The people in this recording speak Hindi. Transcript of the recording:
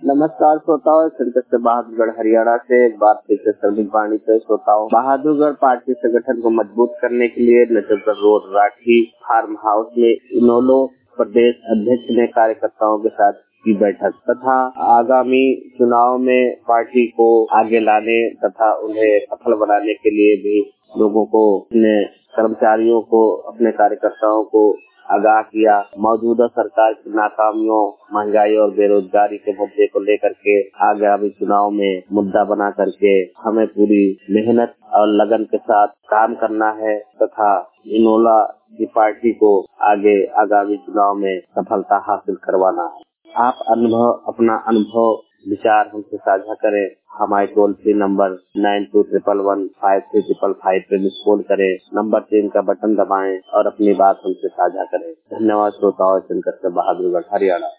नमस्कार श्रोताओं, संकट से बहादुरगढ़ हरियाणा से एक बार फिर से श्रमिक वाणी पे श्रोताओं। बहादुरगढ़ पार्टी संगठन को मजबूत करने के लिए Najafgarh road Rathi farm house में इनेलो प्रदेश अध्यक्ष ने कार्यकर्ताओं के साथ की बैठक तथा आगामी चुनाव में पार्टी को आगे लाने तथा उन्हें सफल बनाने के लिए भी लोगों को, अपने कर्मचारियों को, अपने कार्यकर्ताओं को आगाह किया। मौजूदा सरकार की नाकामियों, महंगाई और बेरोजगारी के मुद्दे को लेकर के आगामी चुनाव में मुद्दा बना करके हमें पूरी मेहनत और लगन के साथ काम करना है तथा इनेलो की पार्टी को आगे आगामी चुनाव में सफलता हासिल करवाना है। आप अपना अनुभव विचार हमसे साझा करें। हमारे टोल फ्री नंबर 9211153555 पे मिस कॉल करें, नंबर 3 का बटन दबाएं और अपनी बात हमसे साझा करें। धन्यवाद श्रोताओं, शंकर से बहादुरगढ़ हरियाणा।